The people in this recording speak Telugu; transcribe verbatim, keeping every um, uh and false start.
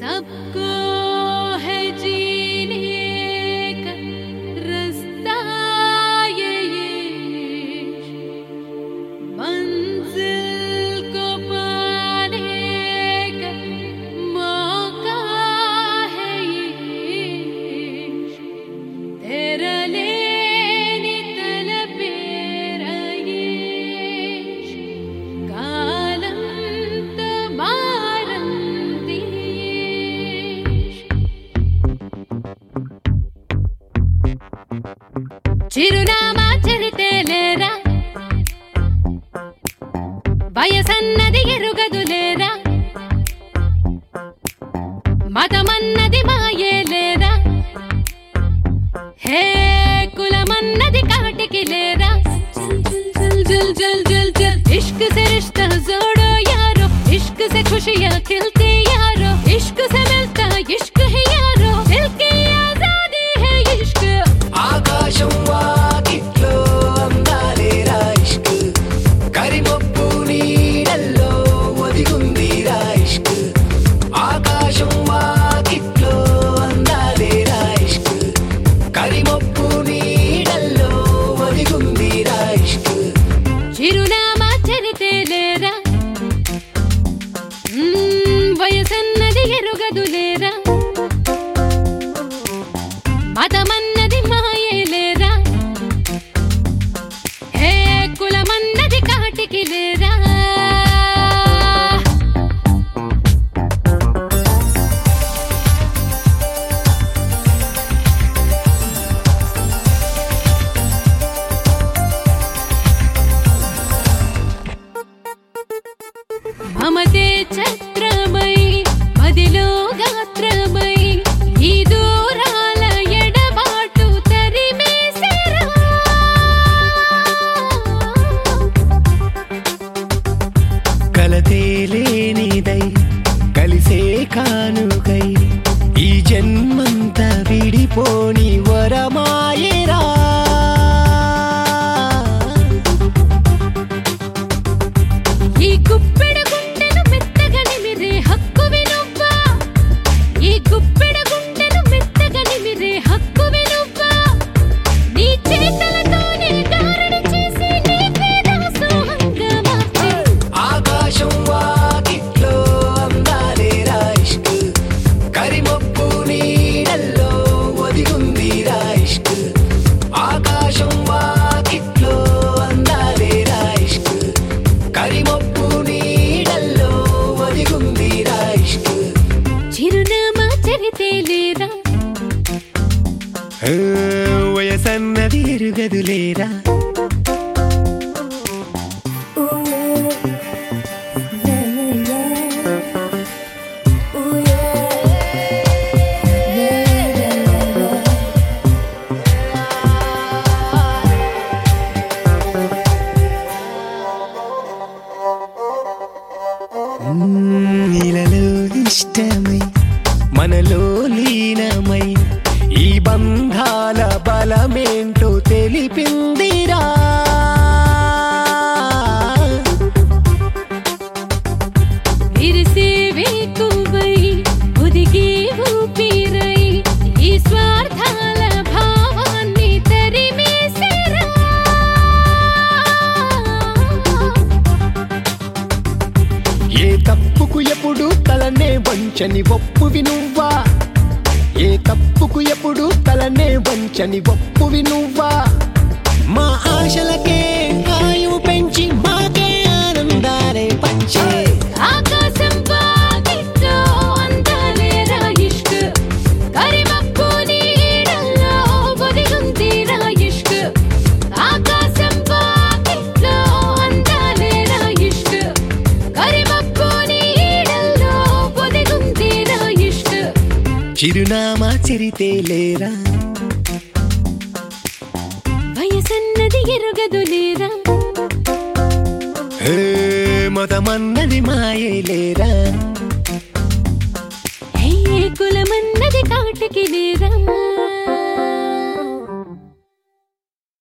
सबको है जीने का रास्ता ये ये मंजिल को पाने का मौका है ये तेरा लेने तलबे रयेश कालम तमारं చిరునామా చరితేలేరా వయసన్నది ఎరుగదులేరా మతమన్నది మాయేలేరా హే కులమన్నది కాటికి లేరా జల్ జల్ జల్ జల్ జల్ ఇష్క్ से रिश्ता जोड़ो यारो इश्क से खुशियां खिलती यारो इश्क से मिलता इश्क है यारो दिल की आजादी है इश्क ఆకాశం వాకిట్లో అందాలేరా ఇష్క్ కరిమబ్బు నీడల్లో ఒదిగుందిరా ఇష్క్ ఆకాశం వాకిట్లో అందాలేరా ఇష్క్ కరిమబ్బు నీడల్లో ఒదిగుందిరా ఇష్క్ చిరునామా చరితేలేరా వయసన్నది ఎరుగదులేరా మతమన్నది మాయేలేరా హే కులమన్నది కాటికి లేరా మమతే ఛత్రమై మదిలో గాత్రమై ఈ దూరాల ఎడబాటు తరిమేసిరా కలతేలేనిదై కలిసే కానుకై ఈ జన్మంతా విడిపోని వరమాయేరా ఈ గుప్పెడ గుండెను మెత్తగనిమిరే హక్కువి నువ్వా ఈ గుప్పెడ గుండెను మెత్తగనిమిరే హక్కువి నువ్వా నీ చేతలతోనే గారడి చేసి నీ పేదాసోహంగా మార్చి ఆకాశం వాకిట్లో అందాలేరా ఇష్క్ కరిమబ్బు నీడల్లో ఒదిగుందిరా ఇష్క్ ఆకాశం వాకిట్లో అందాలేరా ఇష్క్ కరిమబ్బు నీడల్లో ఒదిగుందిరా ఇష్క్ చిరునామా చరితేలేరా వయసన్నది ఎరుగదులేరా ఇలలో ఇష్టమై మనలో లీనమై ఈ బంధాల బలమేంటో తెలిపిందిరా విరిసే వేకువై ఒదిగే ఊపిరై ఈ స్వార్థాల భావాన్ని తరిమేసిరా ఏ తప్పుకు ఎప్పుడు తలనే వంచని ఒప్పువి నువ్వా ఏ తప్పుకు ఎప్పుడు తలనే వంచని ఒప్పువి నువ్వా మా ఆశలకే ఆయువు పెంచి మాకే ఆనందాలే పంచే ఆకాశం వాకిట్లో అందాలేరా ఇష్క్ కరిమబ్బు నీడల్లో ఒదిగుందిరా ఇష్క్ ఆకాశం వాకిట్లో అందాలేరా ఇష్క్ కరిమబ్బు నీడల్లో ఒదిగుందిరా ఇష్క్ చిరునామా చరితేలేరా వయసన్నది ఎరుగదులేరా హే మతమన్నది మాయేలేరా హే కులమన్నది కాటికి లేరా